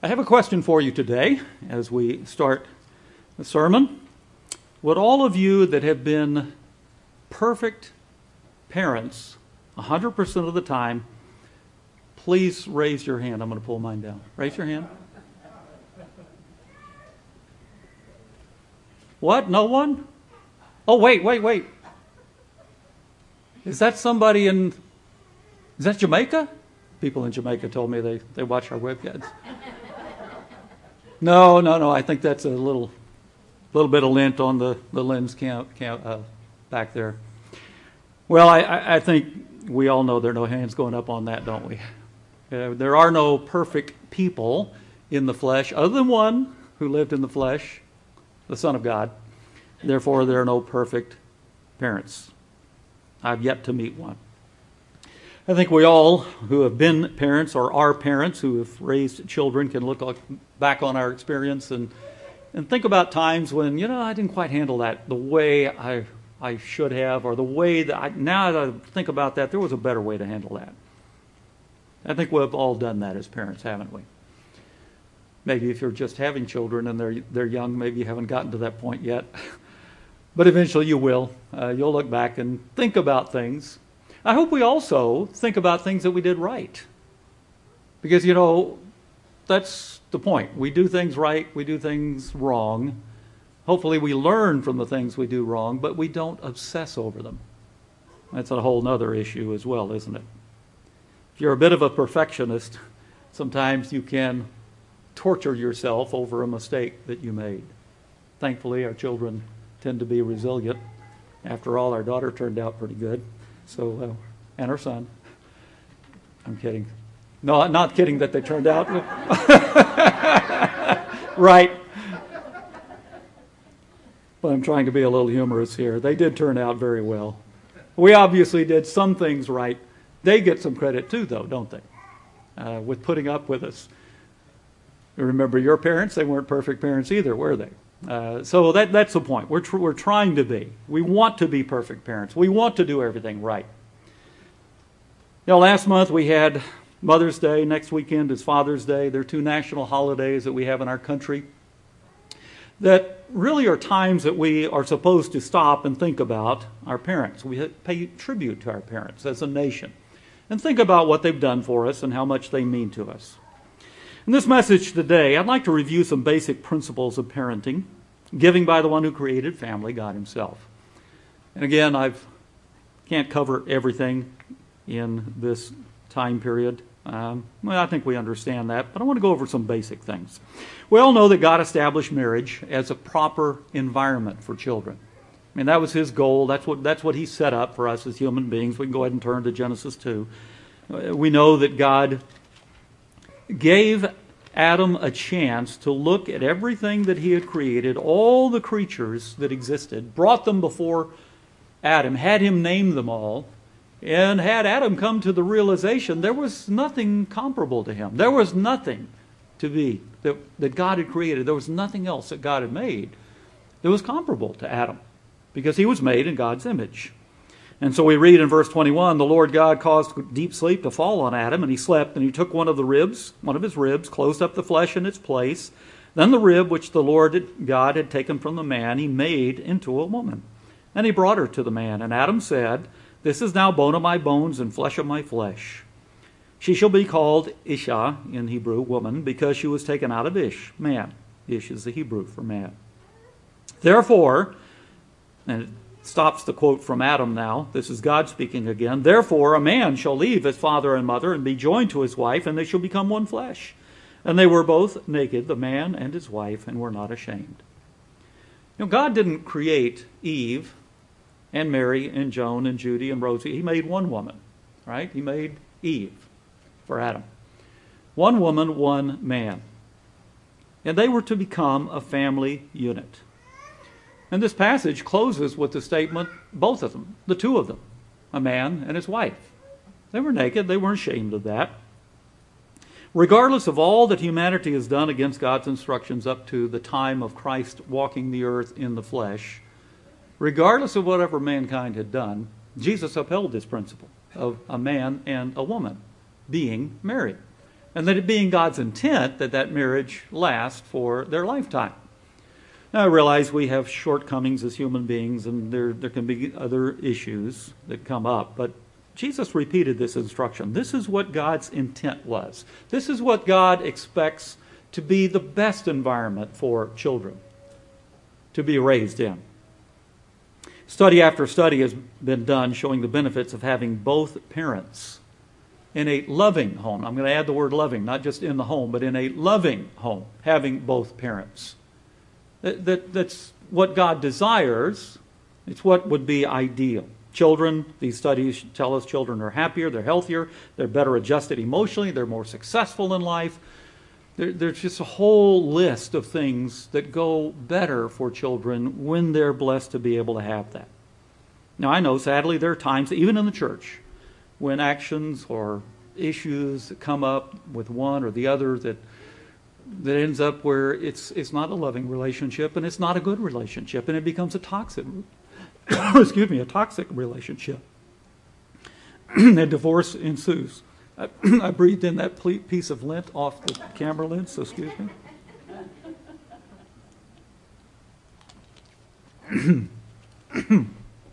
I have a question for you today as we start the sermon. Would all of you that have been perfect parents 100% of the time, please raise your hand. I'm going to pull mine down. Raise your hand. What? No one? Oh, wait. Is that somebody in... Is that Jamaica? People in Jamaica told me they watch our webcasts. No. I think that's a little bit of lint on the lens back there. Well, I think we all know there are no hands going up on that, don't we? There are no perfect people in the flesh other than one who lived in the flesh, the Son of God. Therefore, there are no perfect parents. I've yet to meet one. I think we all who have been parents or are parents who have raised children can look back on our experience and think about times when, I didn't quite handle that the way I should have, or the way that now that I think about that, there was a better way to handle that. I think we've all done that as parents, haven't we? Maybe if you're just having children and they're young, maybe you haven't gotten to that point yet. But eventually you will. You'll look back and think about things. I hope we also think about things that we did right. Because, that's the point. We do things right, we do things wrong. Hopefully we learn from the things we do wrong, but we don't obsess over them. That's a whole other issue as well, isn't it? If you're a bit of a perfectionist, sometimes you can torture yourself over a mistake that you made. Thankfully, our children tend to be resilient. After all, our daughter turned out pretty good. So, and our son. I'm kidding. No, I'm not kidding that they turned out. Right. But I'm trying to be a little humorous here. They did turn out very well. We obviously did some things right. They get some credit too, though, don't they? With putting up with us. Remember your parents? They weren't perfect parents either, were they? So that's the point. We're trying to be. We want to be perfect parents. We want to do everything right. Last month we had Mother's Day. Next weekend is Father's Day. There are two national holidays that we have in our country that really are times that we are supposed to stop and think about our parents. We pay tribute to our parents as a nation and think about what they've done for us and how much they mean to us. In this message today, I'd like to review some basic principles of parenting, giving by the one who created family, God himself. And again, I can't cover everything in this time period. I think we understand that, but I want to go over some basic things. We all know that God established marriage as a proper environment for children. I mean, that was his goal. That's what he set up for us as human beings. We can go ahead and turn to Genesis 2. We know that God gave Adam a chance to look at everything that he had created, all the creatures that existed, brought them before Adam, had him name them all, and had Adam come to the realization there was nothing comparable to him. There was nothing to be that God had created. There was nothing else that God had made that was comparable to Adam, because he was made in God's image. And so we read in verse 21, the Lord God caused deep sleep to fall on Adam, and he slept, and he took one of his ribs, closed up the flesh in its place. Then the rib which the Lord God had taken from the man, he made into a woman. And he brought her to the man. And Adam said, this is now bone of my bones and flesh of my flesh. She shall be called Isha, in Hebrew, woman, because she was taken out of Ish, man. Ish is the Hebrew for man. Therefore, and it stops the quote from Adam now. This is God speaking again. Therefore, a man shall leave his father and mother and be joined to his wife, and they shall become one flesh. And they were both naked, the man and his wife, and were not ashamed. God didn't create Eve and Mary and Joan and Judy and Rosie. He made one woman, right? He made Eve for Adam. One woman, one man. And they were to become a family unit. And this passage closes with the statement, both of them, the two of them, a man and his wife. They were naked. They weren't ashamed of that. Regardless of all that humanity has done against God's instructions up to the time of Christ walking the earth in the flesh, regardless of whatever mankind had done, Jesus upheld this principle of a man and a woman being married. and that it being God's intent that that marriage last for their lifetime. Now, I realize we have shortcomings as human beings, and there can be other issues that come up, but Jesus repeated this instruction. This is what God's intent was. This is what God expects to be the best environment for children to be raised in. Study after study has been done showing the benefits of having both parents in a loving home. I'm going to add the word loving, not just in the home, but in a loving home, having both parents. That's what God desires. It's what would be ideal. Children, these studies tell us children are happier, they're healthier, they're better adjusted emotionally, they're more successful in life. There's just a whole list of things that go better for children when they're blessed to be able to have that. Now, I know, sadly, there are times, even in the church, when actions or issues that come up with one or the other that ends up where it's not a loving relationship and it's not a good relationship, and it becomes a toxic a toxic relationship. And divorce ensues. I breathed in that piece of lint off the camera lens, so excuse me.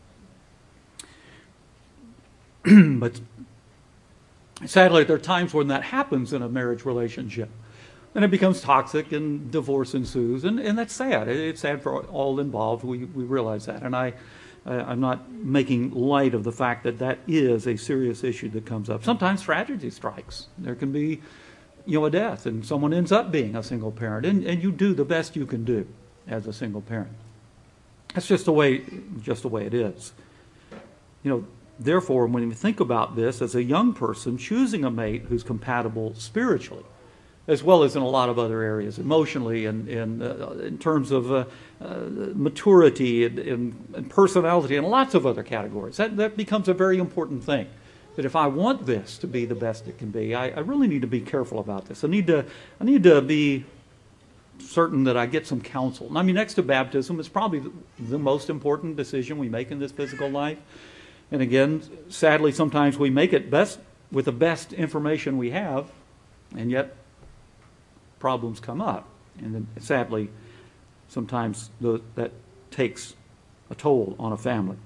But sadly, there are times when that happens in a marriage relationship. And it becomes toxic and divorce ensues. And that's sad. It's sad for all involved. We realize that. And I'm not making light of the fact that that is a serious issue that comes up. Sometimes tragedy strikes. There can be, a death, and someone ends up being a single parent. And you do the best you can do as a single parent. That's just the way it is. Therefore, when you think about this as a young person, choosing a mate who's compatible spiritually, as well as in a lot of other areas, emotionally and in terms of maturity and personality and lots of other categories. That becomes a very important thing. That if I want this to be the best it can be, I really need to be careful about this. I need to be certain that I get some counsel. And I mean, next to baptism, it's probably the most important decision we make in this physical life. And again, sadly, sometimes we make it best with the best information we have, and yet problems come up. And then, sadly, sometimes that takes a toll on a family.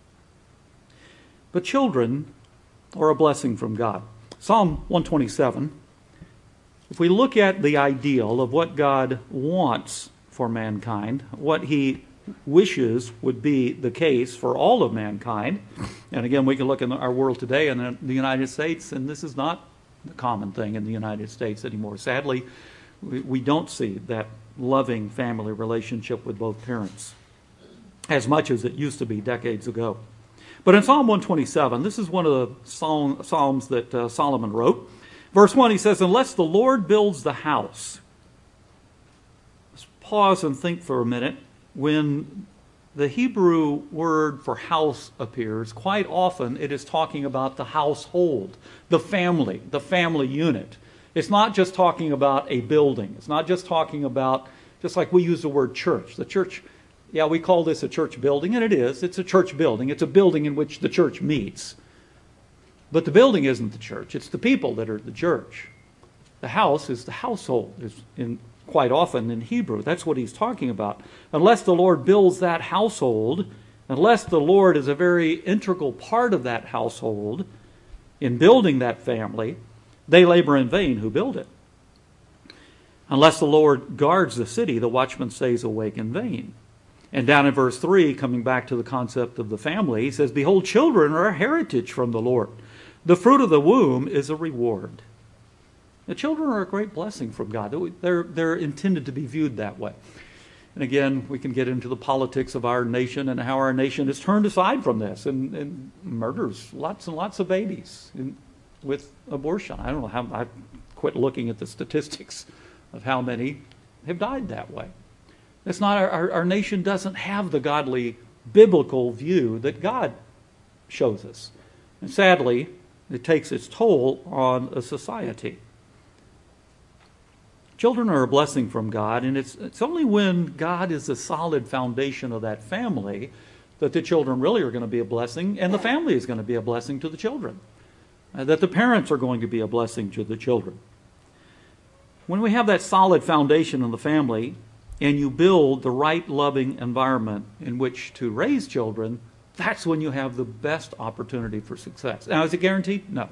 But children are a blessing from God. Psalm 127, if we look at the ideal of what God wants for mankind, what he wishes would be the case for all of mankind, and again, we can look in our world today in the United States, and this is not the common thing in the United States anymore. Sadly, we don't see that loving family relationship with both parents as much as it used to be decades ago. But in Psalm 127, this is one of the psalms that Solomon wrote. Verse 1, he says, "Unless the Lord builds the house." Let's pause and think for a minute. When the Hebrew word for house appears, quite often it is talking about the household, the family unit. It's not just talking about a building. It's not just talking about, just like we use the word church. The church, we call this a church building, and it is. It's a church building. It's a building in which the church meets. But the building isn't the church. It's the people that are the church. The house is the household, quite often in Hebrew. That's what he's talking about. Unless the Lord builds that household, unless the Lord is a very integral part of that household in building that family, they labor in vain who build it. Unless the Lord guards the city, the watchman stays awake in vain. And down in verse 3, coming back to the concept of the family, he says, "Behold, children are a heritage from the Lord. The fruit of the womb is a reward." The children are a great blessing from God. They're intended to be viewed that way. And again, we can get into the politics of our nation and how our nation has turned aside from this and murders lots and lots of babies with abortion. I don't know how, I've quit looking at the statistics of how many have died that way. That's not our nation doesn't have the godly biblical view that God shows us. And sadly, it takes its toll on a society. Children are a blessing from God, and it's only when God is the solid foundation of that family that the children really are going to be a blessing, and the family is going to be a blessing to the children. That the parents are going to be a blessing to the children. When we have that solid foundation in the family and you build the right loving environment in which to raise children, that's when you have the best opportunity for success. Now, is it guaranteed? No.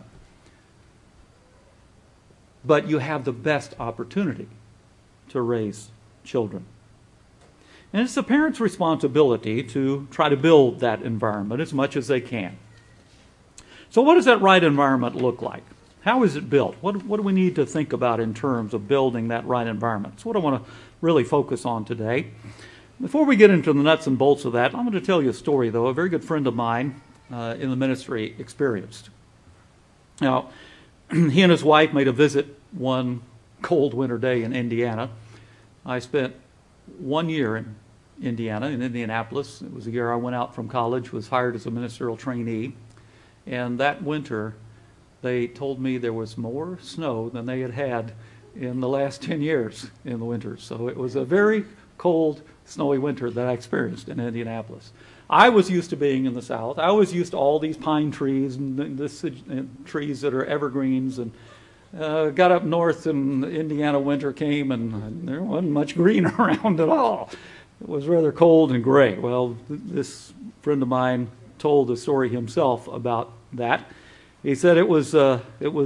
But you have the best opportunity to raise children. And it's the parents' responsibility to try to build that environment as much as they can. So what does that right environment look like? How is it built? What do we need to think about in terms of building that right environment? That's what I want to really focus on today. Before we get into the nuts and bolts of that, I'm going to tell you a story, though, a very good friend of mine in the ministry experienced. Now, he and his wife made a visit one cold winter day in Indiana. I spent 1 year in Indiana, in Indianapolis. It was the year I went out from college, was hired as a ministerial trainee. And that winter, they told me there was more snow than they had had in the last 10 years in the winters. So it was a very cold, snowy winter that I experienced in Indianapolis. I was used to being in the South. I was used to all these pine trees and trees that are evergreens. And got up north and Indiana winter came and there wasn't much green around at all. It was rather cold and gray. Well, this friend of mine told the story himself about that. He said it was a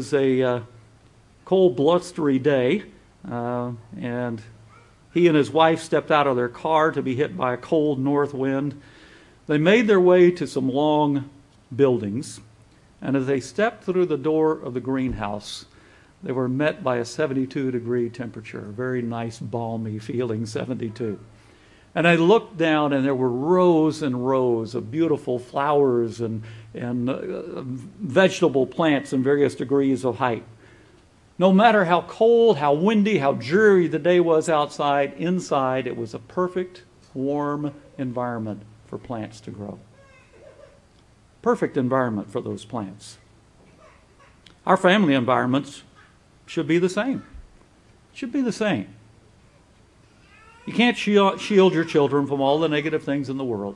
cold, blustery day, and he and his wife stepped out of their car to be hit by a cold north wind. They made their way to some long buildings, and as they stepped through the door of the greenhouse, they were met by a 72-degree temperature, a very nice, balmy feeling 72. And I looked down, and there were rows and rows of beautiful flowers and vegetable plants in various degrees of height. No matter how cold, how windy, how dreary the day was outside, inside it was a perfect, warm environment for plants to grow. Perfect environment for those plants. Our family environments should be the same. Should be the same. You can't shield your children from all the negative things in the world.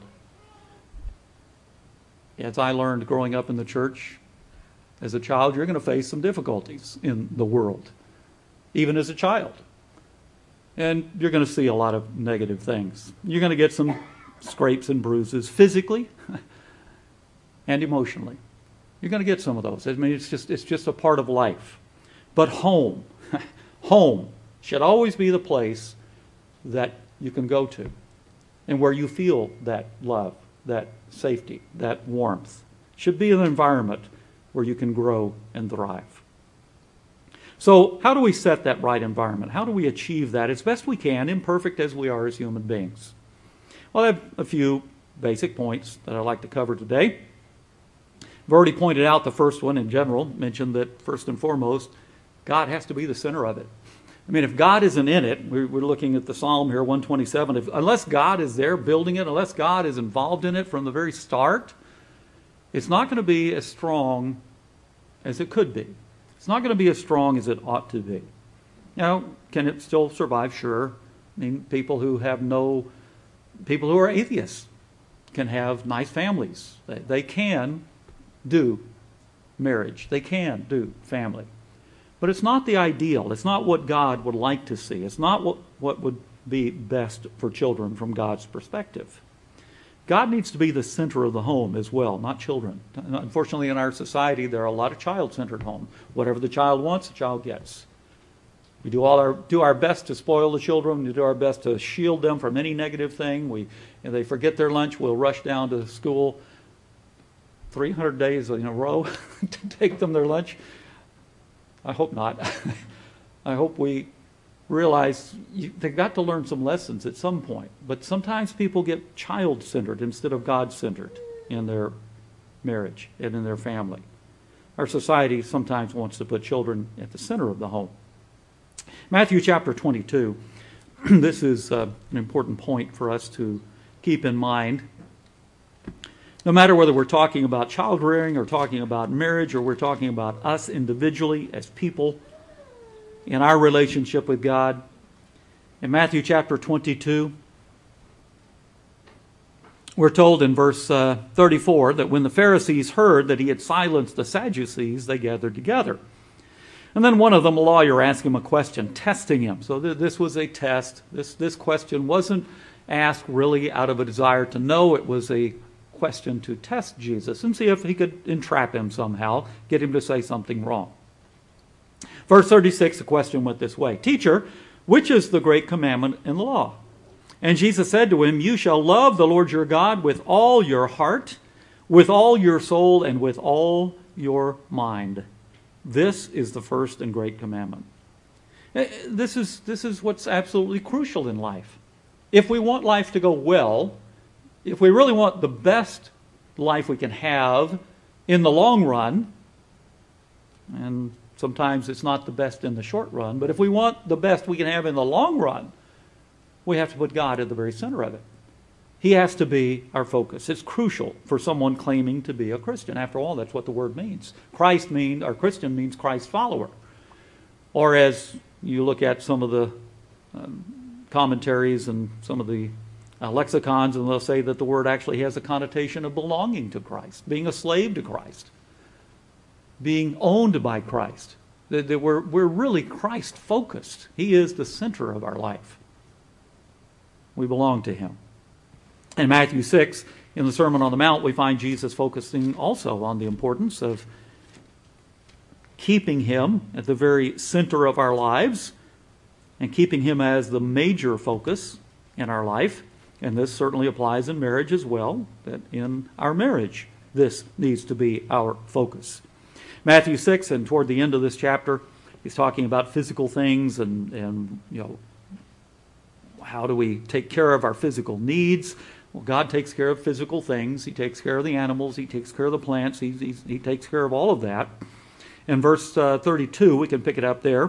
As I learned growing up in the church, as a child, you're going to face some difficulties in the world, even as a child. And you're going to see a lot of negative things. You're going to get some scrapes and bruises physically and emotionally. You're going to get some of those. I mean, it's just a part of life. But home should always be the place that you can go to and where you feel that love, that safety, that warmth. Should be an environment where you can grow and thrive. So how do we set that right environment? How do we achieve that as best we can, imperfect as we are as human beings? Well, I have a few basic points that I'd like to cover today. I've already pointed out the first one in general, mentioned that first and foremost, God has to be the center of it. I mean, if God isn't in it, we're looking at the Psalm here, 127, unless God is there building it, unless God is involved in it from the very start, it's not going to be as strong as it could be. It's not going to be as strong as it ought to be. Now, can it still survive? Sure. I mean, people who are atheists can have nice families. They can do marriage. They can do family. But it's not the ideal. It's not what God would like to see. It's not what would be best for children from God's perspective. God needs to be the center of the home as well, not children. Unfortunately, in our society, there are a lot of child-centered homes. Whatever the child wants, the child gets. We do our best to spoil the children. We do our best to shield them from any negative thing. If they forget their lunch, we'll rush down to school 300 days in a row to take them their lunch. I hope not. I hope we realize they've got to learn some lessons at some point. But sometimes people get child-centered instead of God-centered in their marriage and in their family. Our society sometimes wants to put children at the center of the home. Matthew chapter 22. This is an important point for us to keep in mind. No matter whether we're talking about child rearing or talking about marriage or we're talking about us individually as people in our relationship with God, in Matthew chapter 22, we're told in verse 34 that when the Pharisees heard that he had silenced the Sadducees, they gathered together. And then one of them, a lawyer, asked him a question, testing him. So this was a test. This question wasn't asked really out of a desire to know. It was a question to test Jesus and see if he could entrap him somehow, get him to say something wrong. Verse 36, the question went this way. Teacher, which is the great commandment in the law? And Jesus said to him, you shall love the Lord your God with all your heart, with all your soul, and with all your mind. This is the first and great commandment. This is what's absolutely crucial in life. If we want life to go well, if we really want the best life we can have in the long run, and sometimes it's not the best in the short run, but if we want the best we can have in the long run, we have to put God at the very center of it. He has to be our focus. It's crucial for someone claiming to be a Christian. After all, that's what the word means. Christian means Christ follower. Or as you look at some of the commentaries and some of the lexicons, and they'll say that the word actually has a connotation of belonging to Christ, being a slave to Christ, being owned by Christ. That we're really Christ-focused. He is the center of our life. We belong to Him. In Matthew 6, in the Sermon on the Mount, we find Jesus focusing also on the importance of keeping Him at the very center of our lives and keeping Him as the major focus in our life. And this certainly applies in marriage as well, that in our marriage, this needs to be our focus. Matthew 6, and toward the end of this chapter, he's talking about physical things and how do we take care of our physical needs. Well, God takes care of physical things. He takes care of the animals. He takes care of the plants. He takes care of all of that. In verse 32, we can pick it up there.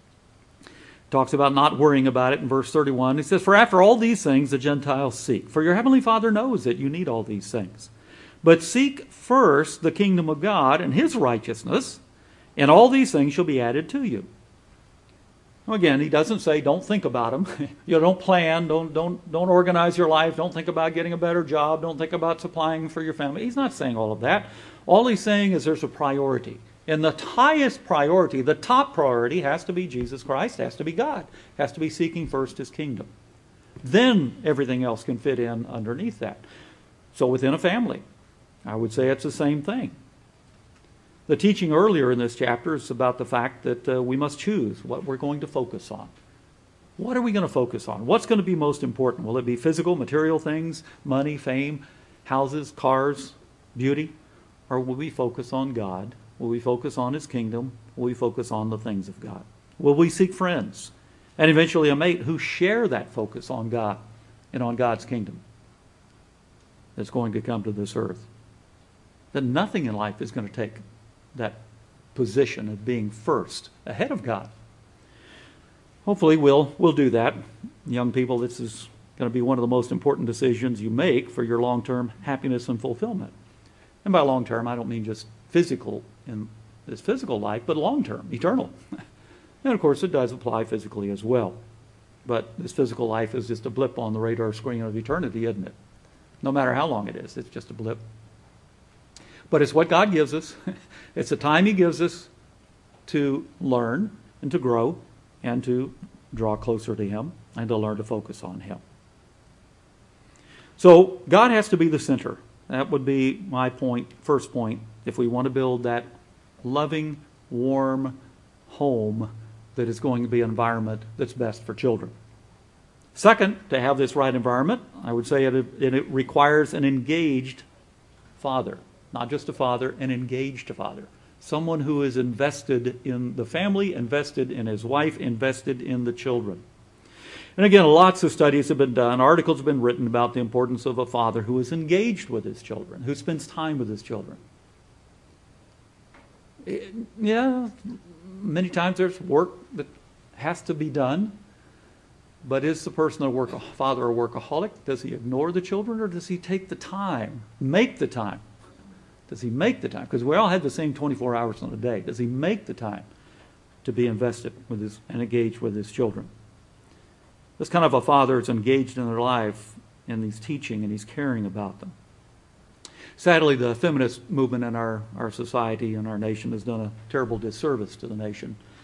Talks about not worrying about it in verse 31. He says, for after all these things the Gentiles seek. For your heavenly Father knows that you need all these things. But seek first the kingdom of God and His righteousness, and all these things shall be added to you. Again, he doesn't say don't think about them. Don't plan, don't organize your life, don't think about getting a better job, don't think about supplying for your family. He's not saying all of that. All he's saying is there's a priority. And the highest priority, the top priority, has to be Jesus Christ, has to be God, has to be seeking first His kingdom. Then everything else can fit in underneath that. So within a family, I would say it's the same thing. The teaching earlier in this chapter is about the fact that we must choose what we're going to focus on. What are we going to focus on? What's going to be most important? Will it be physical, material things, money, fame, houses, cars, beauty? Or will we focus on God? Will we focus on His kingdom? Will we focus on the things of God? Will we seek friends and eventually a mate who share that focus on God and on God's kingdom that's going to come to this earth? That nothing in life is going to take that position of being first ahead of God. Hopefully we'll do that. Young people, this is going to be one of the most important decisions you make for your long-term happiness and fulfillment. And by long-term, I don't mean just physical in this physical life, but long-term, eternal. And of course, it does apply physically as well. But this physical life is just a blip on the radar screen of eternity, isn't it? No matter how long it is, it's just a blip. But it's what God gives us. It's the time He gives us to learn and to grow and to draw closer to Him and to learn to focus on Him. So God has to be the center. That would be my point, first point, if we want to build that loving, warm home that is going to be an environment that's best for children. Second, to have this right environment, I would say it requires an engaged father. Not just a father, an engaged father. Someone who is invested in the family, invested in his wife, invested in the children. And again, lots of studies have been done, articles have been written about the importance of a father who is engaged with his children, who spends time with his children. Yeah, many times there's work that has to be done, but is the person a father a workaholic? Does he ignore the children, or does he take the time, make the time? Does he make the time? Because we all have the same 24 hours in a day. Does he make the time to be invested with and engaged with his children? This kind of a father is engaged in their life, and he's teaching and he's caring about them. Sadly, the feminist movement in our society and our nation has done a terrible disservice to the nation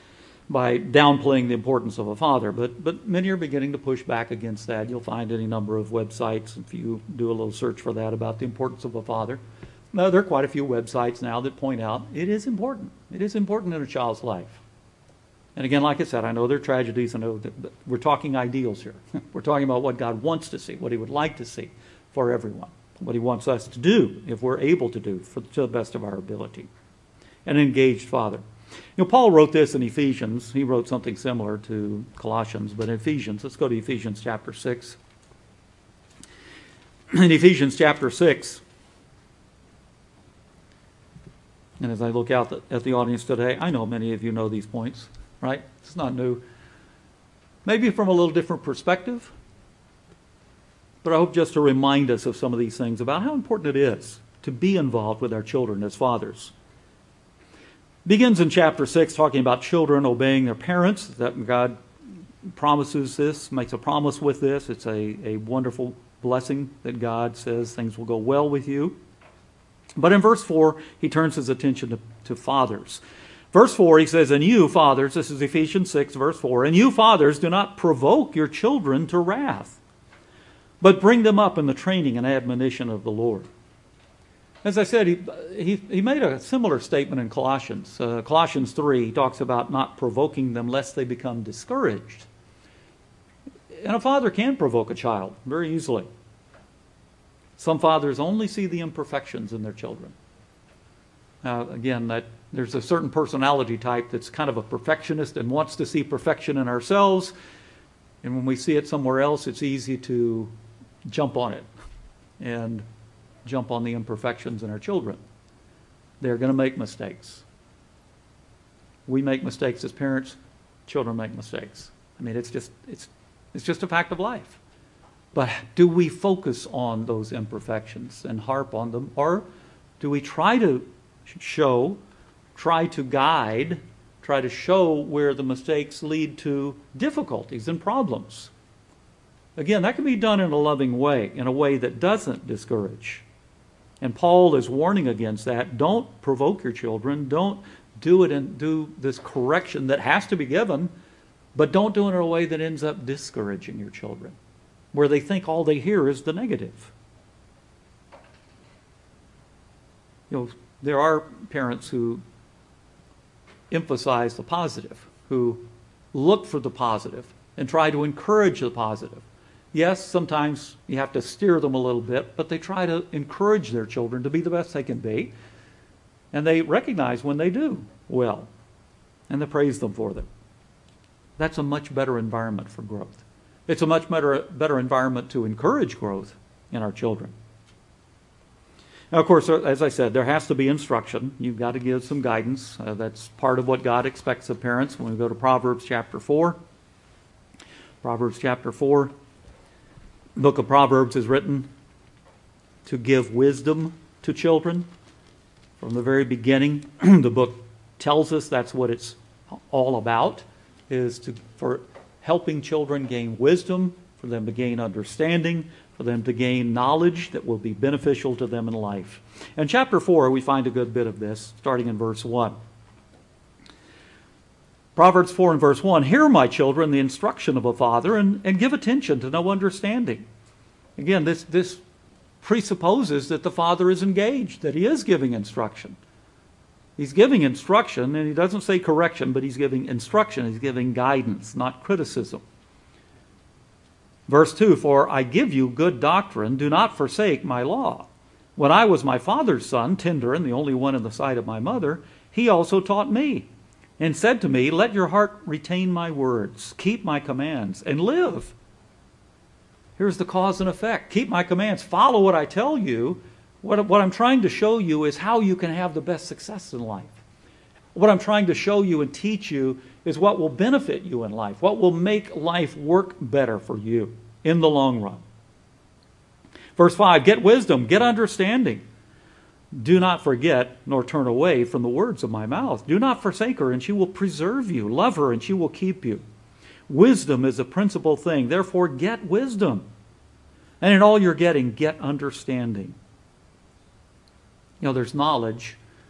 by downplaying the importance of a father. But many are beginning to push back against that. You'll find any number of websites, if you do a little search for that, about the importance of a father. Now, there are quite a few websites now that point out it is important. It is important in a child's life. And again, like I said, I know there are tragedies. I know that we're talking ideals here. We're talking about what God wants to see, what he would like to see for everyone, what he wants us to do, if we're able to do, to the best of our ability. An engaged father. Paul wrote this in Ephesians. He wrote something similar to Colossians, but in Ephesians, let's go to Ephesians chapter 6. In Ephesians chapter 6, and as I look out at the audience today, I know many of you know these points, right? It's not new. Maybe from a little different perspective, but I hope just to remind us of some of these things about how important it is to be involved with our children as fathers. Begins in chapter 6 talking about children obeying their parents, that God promises this, makes a promise with this. It's a wonderful blessing that God says things will go well with you. But in verse 4, he turns his attention to fathers. Verse 4, he says, "And you, fathers," this is Ephesians 6, verse 4, "and you, fathers, do not provoke your children to wrath, but bring them up in the training and admonition of the Lord." As I said, he made a similar statement in Colossians. Colossians 3, he talks about not provoking them lest they become discouraged. And a father can provoke a child very easily. Some fathers only see the imperfections in their children. Again, there's a certain personality type that's kind of a perfectionist and wants to see perfection in ourselves. And when we see it somewhere else, it's easy to jump on it and jump on the imperfections in our children. They're going to make mistakes. We make mistakes as parents. Children make mistakes. I mean, it's just a fact of life. But do we focus on those imperfections and harp on them? Or do we try to show, try to guide, try to show where the mistakes lead to difficulties and problems? Again, that can be done in a loving way, in a way that doesn't discourage. And Paul is warning against that. Don't provoke your children. Don't do it and do this correction that has to be given, but don't do it in a way that ends up discouraging your children, where they think all they hear is the negative. There are parents who emphasize the positive, who look for the positive and try to encourage the positive. Yes, sometimes you have to steer them a little bit, but they try to encourage their children to be the best they can be. And they recognize when they do well, and they praise them for them. That's a much better environment for growth. It's a much better environment to encourage growth in our children. Now, of course, as I said, there has to be instruction. You've got to give some guidance. That's part of what God expects of parents. When we go to Proverbs chapter 4, Proverbs chapter 4, the book of Proverbs is written to give wisdom to children. From the very beginning, the book tells us that's what it's all about, is for helping children gain wisdom, for them to gain understanding, for them to gain knowledge that will be beneficial to them in life. In chapter 4, we find a good bit of this, starting in verse 1. Proverbs 4 and verse 1, "Hear, my children, the instruction of a father, and give attention to know understanding." Again, this presupposes that the father is engaged, that he is giving instruction. He's giving instruction, and he doesn't say correction, but he's giving instruction. He's giving guidance, not criticism. Verse 2, "For I give you good doctrine, do not forsake my law. When I was my father's son, tender and the only one in the sight of my mother, he also taught me, and said to me, let your heart retain my words, keep my commands, and live." Here's the cause and effect. Keep my commands. Follow what I tell you. What I'm trying to show you is how you can have the best success in life. What I'm trying to show you and teach you is what will benefit you in life, what will make life work better for you in the long run. Verse 5, "Get wisdom, get understanding. Do not forget nor turn away from the words of my mouth. Do not forsake her, and she will preserve you. Love her, and she will keep you. Wisdom is a principal thing. Therefore, get wisdom. And in all you're getting, get understanding." There's knowledge,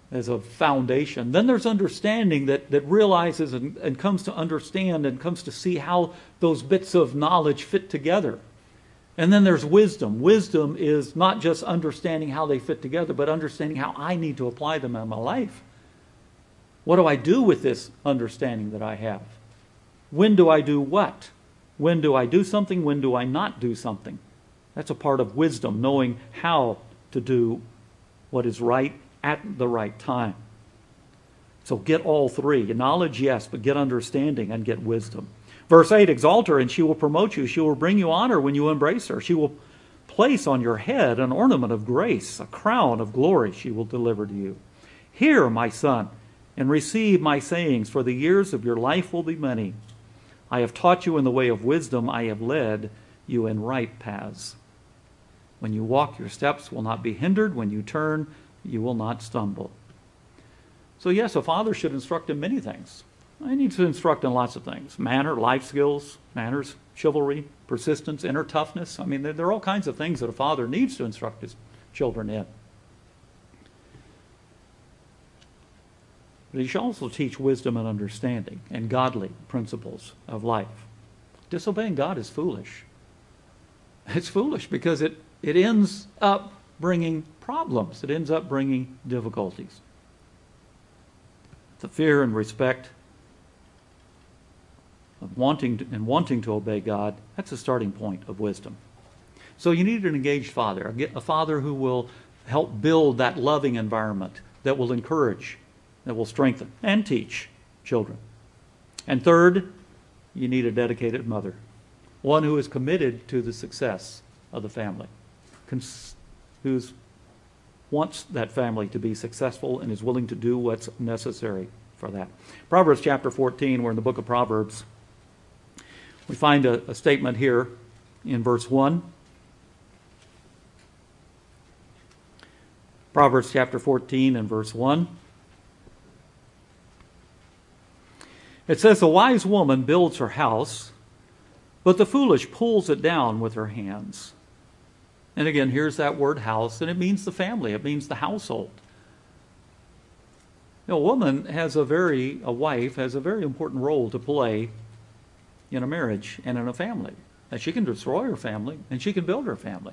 as a foundation. Then there's understanding that realizes and comes to understand and comes to see how those bits of knowledge fit together. And then there's wisdom. Wisdom is not just understanding how they fit together, but understanding how I need to apply them in my life. What do I do with this understanding that I have? When do I do what? When do I do something? When do I not do something? That's a part of wisdom, knowing how to do what is right at the right time. So get all three. Knowledge, yes, but get understanding and get wisdom. Verse 8, exalt her and she will promote you. She will bring you honor when you embrace her. She will place on your head an ornament of grace, a crown of glory she will deliver to you. Hear, my son, and receive my sayings, for the years of your life will be many. I have taught you in the way of wisdom. I have led you in right paths. When you walk, your steps will not be hindered. When you turn, you will not stumble. So yes, a father should instruct in many things. I need to instruct in lots of things. Manner, life skills, manners, chivalry, persistence, inner toughness. I mean, there are all kinds of things that a father needs to instruct his children in. But he should also teach wisdom and understanding and godly principles of life. Disobeying God is foolish. It's foolish because it ends up bringing problems. It ends up bringing difficulties. The fear and respect of wanting to obey God, that's the starting point of wisdom. So you need an engaged father, a father who will help build that loving environment, that will encourage, that will strengthen and teach children. And third, you need a dedicated mother, one who is committed to the success of the family, who wants that family to be successful and is willing to do what's necessary for that. Proverbs chapter 14, we're in the book of Proverbs. We find a statement here in verse 1. Proverbs chapter 14 and verse 1. It says, "A wise woman builds her house, but the foolish pulls it down with her hands." And again, here's that word house, and it means the family. It means the household. You know, a wife has a very important role to play in a marriage and in a family. And she can destroy her family, and she can build her family.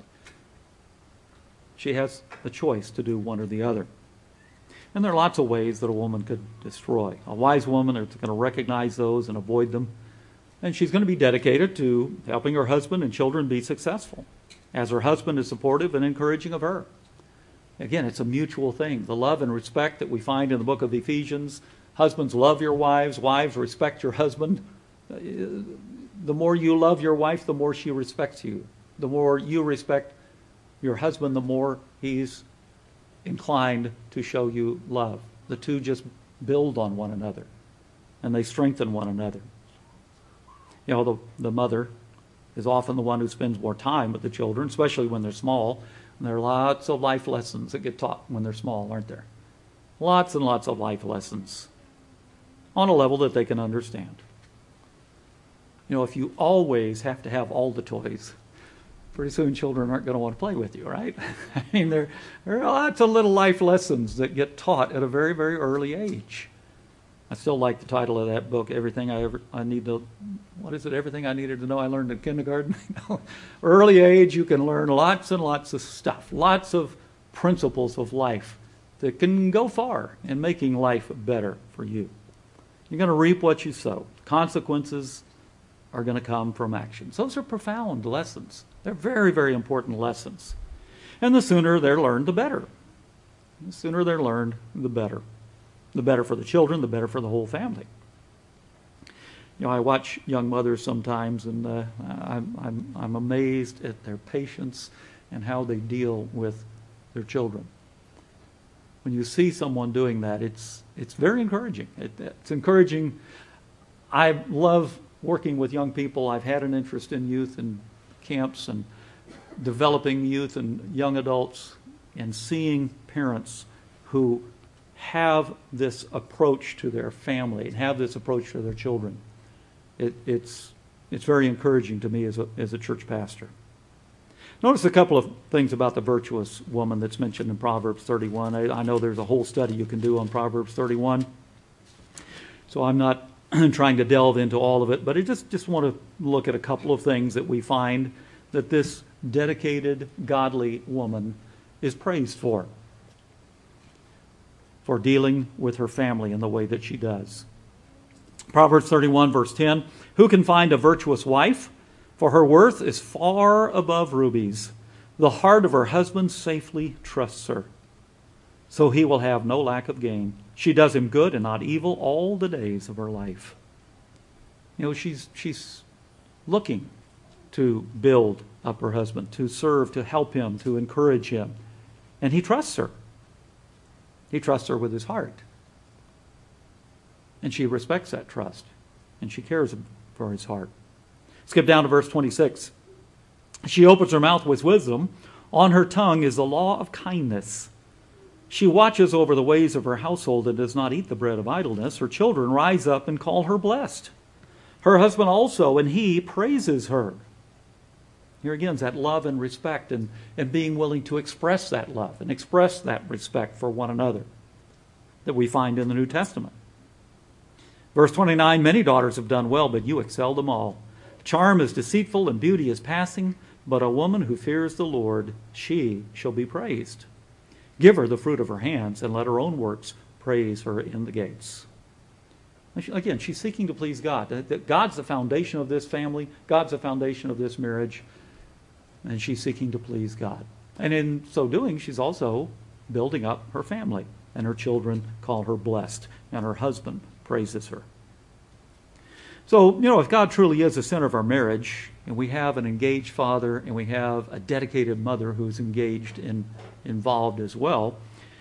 She has the choice to do one or the other. And there are lots of ways that a woman could destroy. A wise woman is going to recognize those and avoid them. And she's going to be dedicated to helping her husband and children be successful, as her husband is supportive and encouraging of her. Again, it's a mutual thing. The love and respect that we find in the book of Ephesians. Husbands, love your wives. Wives, respect your husband. The more you love your wife, the more she respects you. The more you respect your husband, the more he's inclined to show you love. The two just build on one another, and they strengthen one another. You know, the mother is often the one who spends more time with the children, especially when they're small. And there are lots of life lessons that get taught when they're small, aren't there? Lots and lots of life lessons on a level that they can understand. You know, if you always have to have all the toys, pretty soon children aren't going to want to play with you, right? I mean, there are lots of little life lessons that get taught at a very, very early age. I still like the title of that book, Everything I Needed to Know I Learned in Kindergarten. Early age, you can learn lots and lots of stuff, lots of principles of life that can go far in making life better for you. You're going to reap what you sow. Consequences are going to come from actions. Those are profound lessons. They're very, very important lessons. And the sooner they're learned, the better. The sooner they're learned, the better. The better for the children, the better for the whole family. You know, I watch young mothers sometimes, and I'm amazed at their patience and how they deal with their children. When you see someone doing that, it's very encouraging. It's encouraging. I love working with young people. I've had an interest in youth and camps and developing youth and young adults, and seeing parents who have this approach to their family and have this approach to their children. It's very encouraging to me as a church pastor. Notice a couple of things about the virtuous woman that's mentioned in Proverbs 31. I know there's a whole study you can do on Proverbs 31, so I'm not trying to delve into all of it, but I just want to look at a couple of things that we find that this dedicated, godly woman is praised for dealing with her family in the way that she does. Proverbs 31, verse 10, "Who can find a virtuous wife? For her worth is far above rubies. The heart of her husband safely trusts her, so he will have no lack of gain. She does him good and not evil all the days of her life." You know, she's looking to build up her husband, to serve, to help him, to encourage him. And he trusts her. He trusts her with his heart. And she respects that trust. And she cares for his heart. Skip down to verse 26. "She opens her mouth with wisdom. On her tongue is the law of kindness. She watches over the ways of her household and does not eat the bread of idleness. Her children rise up and call her blessed. Her husband also, and he praises her." Here again is that love and respect and being willing to express that love and express that respect for one another that we find in the New Testament. Verse 29, "Many daughters have done well, but you excel them all. Charm is deceitful and beauty is passing, but a woman who fears the Lord, she shall be praised. Give her the fruit of her hands, and let her own works praise her in the gates." Again, she's seeking to please God. God's the foundation of this family. God's the foundation of this marriage. And she's seeking to please God. And in so doing, she's also building up her family. And her children call her blessed. And her husband praises her. So, you know, if God truly is the center of our marriage, and we have an engaged father, and we have a dedicated mother who's engaged and involved as well,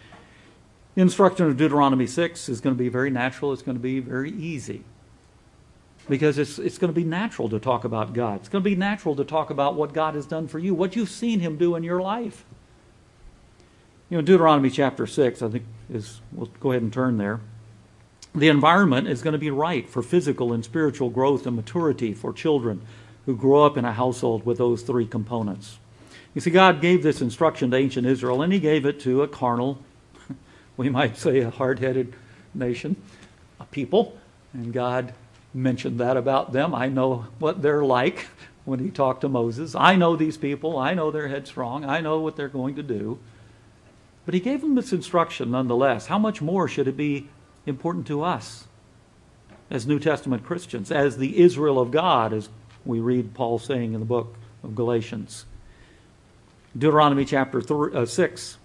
the instruction of Deuteronomy 6 is going to be very natural. It's going to be very easy. Because it's going to be natural to talk about God. It's going to be natural to talk about what God has done for you, what you've seen him do in your life. You know, Deuteronomy chapter 6, I think we'll go ahead and turn there. The environment is going to be right for physical and spiritual growth and maturity for children who grow up in a household with those three components. You see, God gave this instruction to ancient Israel, and he gave it to a carnal, we might say a hard-headed nation, a people, and God mentioned that about them. I know what they're like when he talked to Moses. I know these people. I know they're headstrong. I know what they're going to do. But he gave them this instruction nonetheless. How much more should it be important to us as New Testament Christians, as the Israel of God, as we read Paul saying in the book of Galatians? Deuteronomy chapter 6.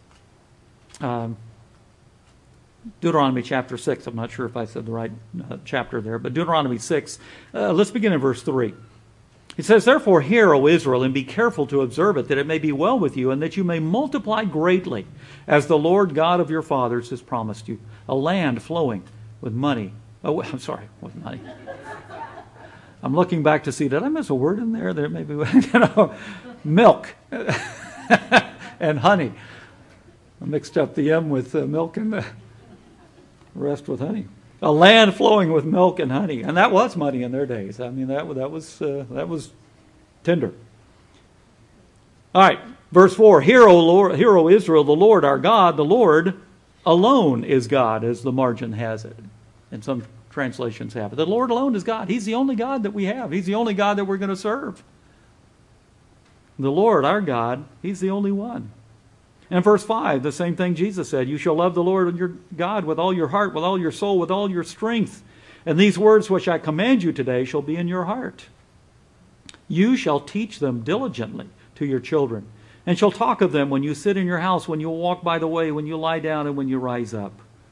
Deuteronomy chapter 6. I'm not sure if I said the right chapter there, but Deuteronomy 6. Let's begin in verse 3. It says, "Therefore hear, O Israel, and be careful to observe it, that it may be well with you, and that you may multiply greatly, as the Lord God of your fathers has promised you, a land flowing with money." Oh, I'm sorry, with money. I'm looking back to see, did I miss a word in there? There maybe, milk and honey. I mixed up the M with milk and the rest with honey. A land flowing with milk and honey. And that was money in their days. I mean, that was tender. All right, verse 4. Hear, O Israel, the Lord our God, the Lord alone is God, as the margin has it. And some translations have it. The Lord alone is God. He's the only God that we have. He's the only God that we're going to serve. The Lord, our God, he's the only one. And verse 5, the same thing Jesus said, "You shall love the Lord your God with all your heart, with all your soul, with all your strength. And these words which I command you today shall be in your heart. You shall teach them diligently to your children, and shall talk of them when you sit in your house, when you walk by the way, when you lie down, and when you rise up."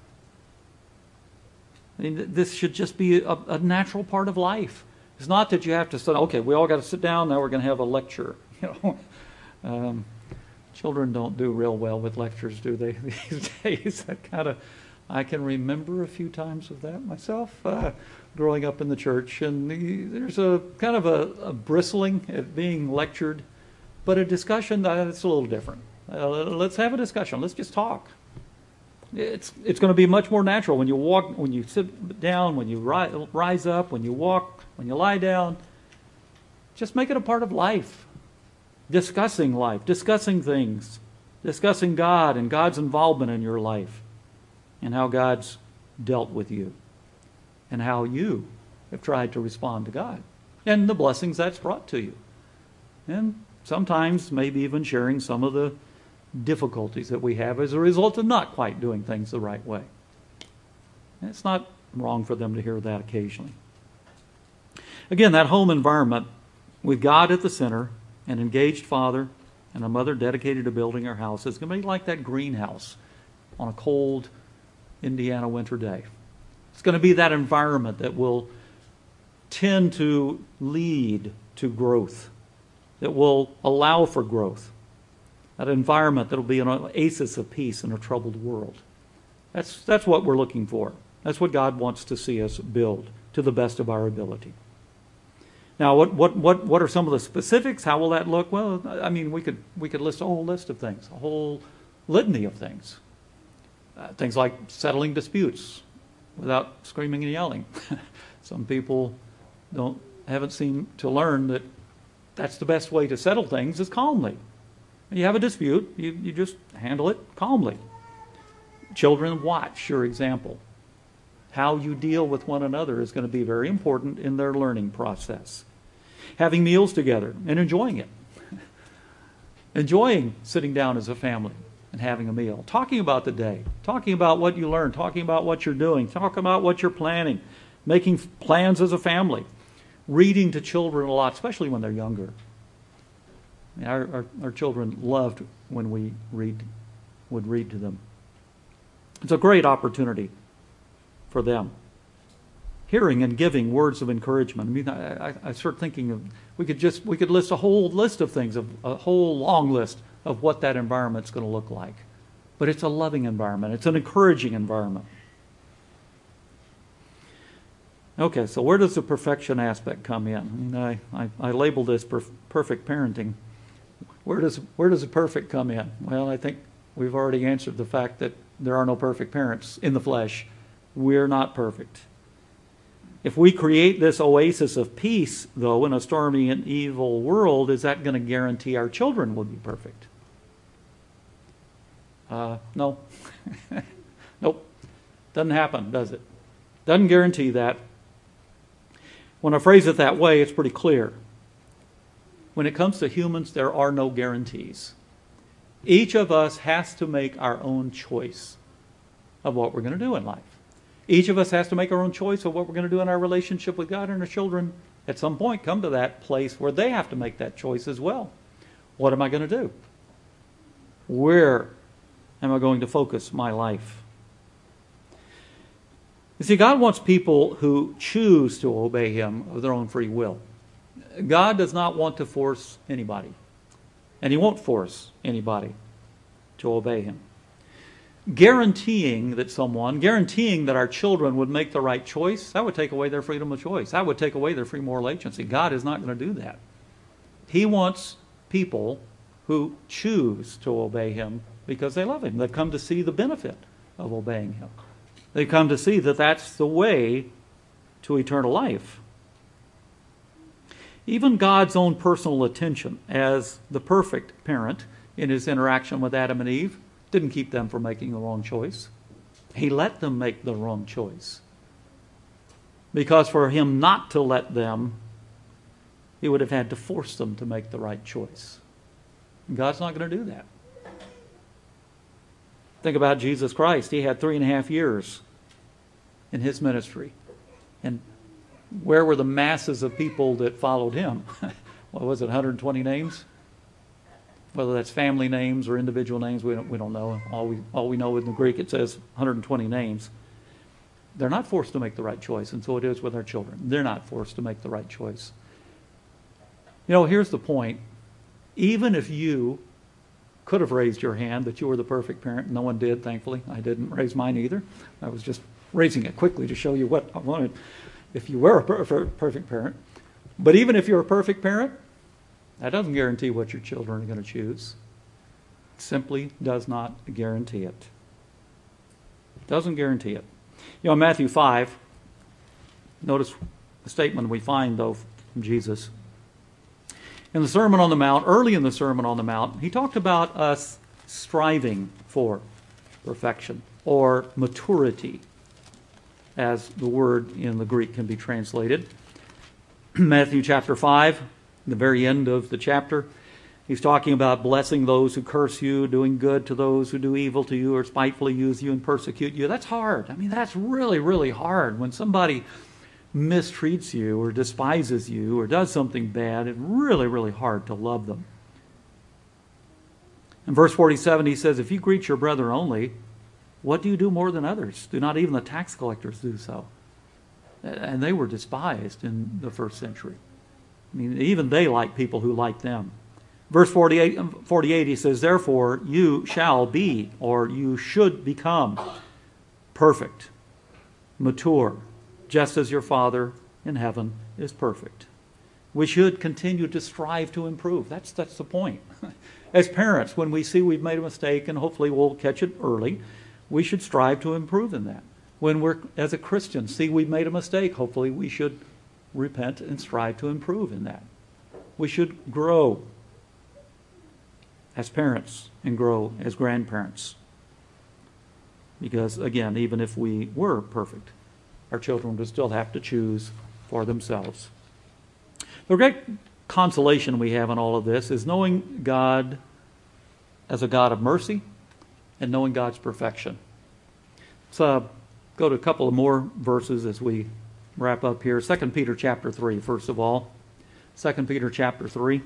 I mean, this should just be a natural part of life. It's not that you have to say, okay, we all got to sit down, now we're going to have a lecture. You know, children don't do real well with lectures, do they, these days? I can remember a few times of that myself, growing up in the church. And there's a kind of a bristling at being lectured, but a discussion that's a little different. Let's have a discussion. Let's just talk. It's going to be much more natural when you walk, when you sit down, when you rise up, when you walk, when you lie down. Just make it a part of life. discussing life, discussing things, discussing God and God's involvement in your life, and how God's dealt with you, and how you have tried to respond to God, and the blessings that's brought to you. And sometimes maybe even sharing some of the difficulties that we have as a result of not quite doing things the right way. And it's not wrong for them to hear that occasionally. Again, that home environment with God at the center, an engaged father and a mother dedicated to building our house, is going to be like that greenhouse on a cold Indiana winter day. It's going to be that environment that will tend to lead to growth, that will allow for growth, that environment that will be an oasis of peace in a troubled world. That's what we're looking for. That's what God wants to see us build to the best of our ability. Now, what are some of the specifics? How will that look? Well, I mean, we could list a whole list of things, a whole litany of things. Things like settling disputes without screaming and yelling. Some people haven't seemed to learn that that's the best way to settle things is calmly. When you have a dispute, you just handle it calmly. Children, watch your example. How you deal with one another is going to be very important in their learning process. Having meals together and enjoying it. Enjoying sitting down as a family and having a meal. Talking about the day. Talking about what you learned. Talking about what you're doing. Talking about what you're planning. Making plans as a family. Reading to children a lot, especially when they're younger. Our children loved when we would read to them. It's a great opportunity for them. Hearing and giving words of encouragement. I mean, I start thinking of we could list a whole list of things, a whole long list of what that environment's going to look like. But it's a loving environment. It's an encouraging environment. Okay, so where does the perfection aspect come in? I labeled this perfect parenting. Where does the perfect come in? Well, I think we've already answered the fact that there are no perfect parents in the flesh. We're not perfect. If we create this oasis of peace, though, in a stormy and evil world, is that going to guarantee our children will be perfect? No. Nope. Doesn't happen, does it? Doesn't guarantee that. When I phrase it that way, it's pretty clear. When it comes to humans, there are no guarantees. Each of us has to make our own choice of what we're going to do in life. Each of us has to make our own choice of what we're going to do in our relationship with God, and our children at some point come to that place where they have to make that choice as well. What am I going to do? Where am I going to focus my life? You see, God wants people who choose to obey Him of their own free will. God does not want to force anybody, and He won't force anybody to obey Him. Guaranteeing that our children would make the right choice, that would take away their freedom of choice. That would take away their free moral agency. God is not going to do that. He wants people who choose to obey Him because they love Him. They've come to see the benefit of obeying Him. They've come to see that that's the way to eternal life. Even God's own personal attention as the perfect parent in His interaction with Adam and Eve didn't keep them from making the wrong choice. He let them make the wrong choice. Because for Him not to let them, He would have had to force them to make the right choice. And God's not going to do that. Think about Jesus Christ. He had 3.5 years in His ministry. And where were the masses of people that followed Him? What was it, 120 names? Whether that's family names or individual names, we don't know. All we know in the Greek, it says 120 names. They're not forced to make the right choice, and so it is with our children. They're not forced to make the right choice. You know, here's the point. Even if you could have raised your hand that you were the perfect parent, no one did, thankfully. I didn't raise mine either. I was just raising it quickly to show you what I wanted if you were a perfect parent. But even if you're a perfect parent, that doesn't guarantee what your children are going to choose. It simply does not guarantee it. Doesn't guarantee it. You know, in Matthew 5, notice the statement we find, though, from Jesus. In the Sermon on the Mount, early in the Sermon on the Mount, he talked about us striving for perfection or maturity, as the word in the Greek can be translated. Matthew chapter 5, the very end of the chapter, he's talking about blessing those who curse you, doing good to those who do evil to you or spitefully use you and persecute you. That's hard. I mean, that's really, really hard. When somebody mistreats you or despises you or does something bad, it's really, really hard to love them. In verse 47, he says, if you greet your brother only, what do you do more than others? Do not even the tax collectors do so? And they were despised in the first century. I mean, even they liked people who liked them. Verse 48, he says, therefore you shall be, or you should become, perfect, mature, just as your Father in heaven is perfect. We should continue to strive to improve. That's the point. As parents, when we see we've made a mistake, and hopefully we'll catch it early, we should strive to improve in that. When we're, as a Christian, see we've made a mistake, hopefully we should repent and strive to improve in that. We should grow as parents and grow as grandparents. Because, again, even if we were perfect, our children would still have to choose for themselves. The great consolation we have in all of this is knowing God as a God of mercy and knowing God's perfection. So go to a couple of more verses as we wrap up here. 2 Peter chapter 3, first of all. 2 Peter chapter 3.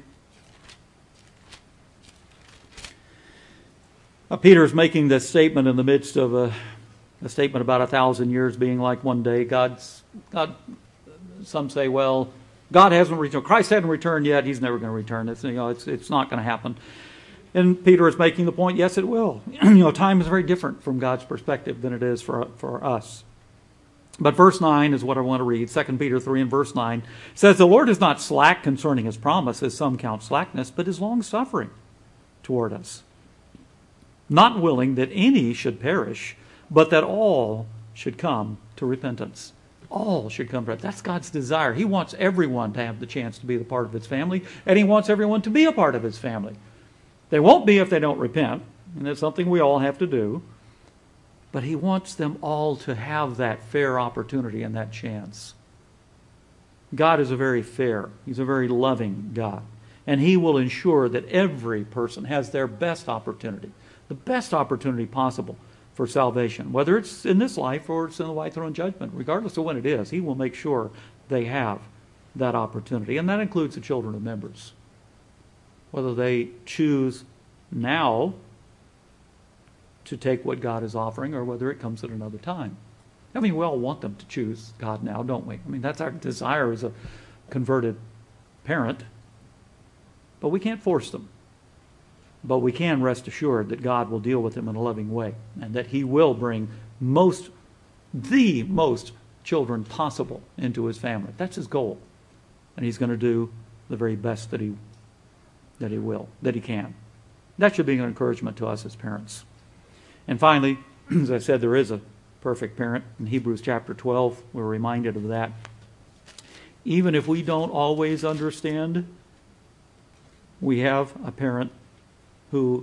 Peter's making this statement in the midst of a statement about 1,000 years being like one day. God, some say, well, God hasn't returned. Christ hasn't returned yet. He's never going to return. It's not going to happen. And Peter is making the point, yes, it will. Time is very different from God's perspective than it is for us. But verse 9 is what I want to read. 2 Peter 3 and verse 9 says, the Lord is not slack concerning his promise, as some count slackness, but is long-suffering toward us, not willing that any should perish, but that all should come to repentance. All should come to repentance. That's God's desire. He wants everyone to have the chance to be a part of his family, and he wants everyone to be a part of his family. They won't be if they don't repent, and that's something we all have to do. But he wants them all to have that fair opportunity and that chance. God is a very fair, he's a very loving God. And he will ensure that every person has their best opportunity, the best opportunity possible for salvation. Whether it's in this life or it's in the white throne judgment, regardless of when it is, he will make sure they have that opportunity. And that includes the children of members. Whether they choose now to take what God is offering or whether it comes at another time. I mean, we all want them to choose God now, don't we? I mean, that's our desire as a converted parent. But we can't force them. But we can rest assured that God will deal with them in a loving way and that he will bring the most children possible into his family. That's his goal. And he's going to do the very best that he can. That should be an encouragement to us as parents. And finally, as I said, there is a perfect parent. In Hebrews chapter 12, we're reminded of that. Even if we don't always understand, we have a parent who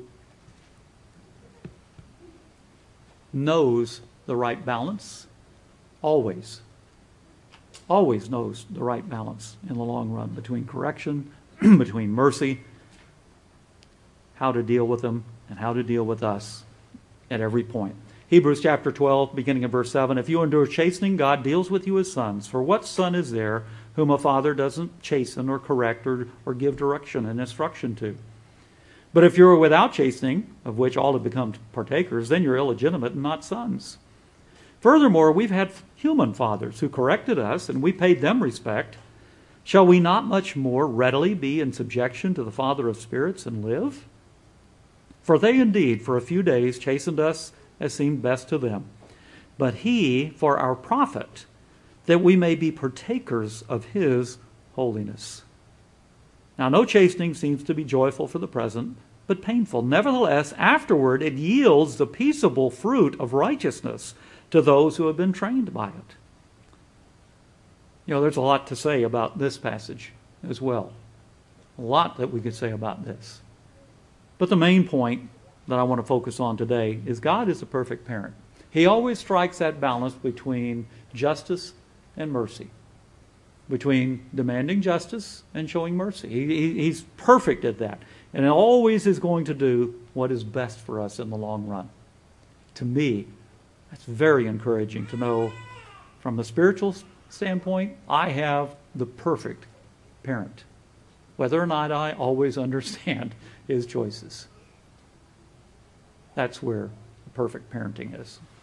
knows the right balance, always knows the right balance in the long run between correction, between mercy, how to deal with them, and how to deal with us at every point. Hebrews chapter 12, beginning in verse 7, if you endure chastening, God deals with you as sons. For what son is there whom a father doesn't chasten or correct or give direction and instruction to? But if you are without chastening, of which all have become partakers, then you're illegitimate and not sons. Furthermore, we've had human fathers who corrected us, and we paid them respect. Shall we not much more readily be in subjection to the Father of spirits and live? For they indeed for a few days chastened us as seemed best to them, but he for our profit, that we may be partakers of his holiness. Now, no chastening seems to be joyful for the present, but painful. Nevertheless, afterward it yields the peaceable fruit of righteousness to those who have been trained by it. There's a lot to say about this passage as well. A lot that we could say about this. But the main point that I want to focus on today is God is a perfect parent. He always strikes that balance between justice and mercy, between demanding justice and showing mercy. He's perfect at that, and always is going to do what is best for us in the long run. To me, that's very encouraging to know from a spiritual standpoint, I have the perfect parent, whether or not I always understand his choices. That's where perfect parenting is.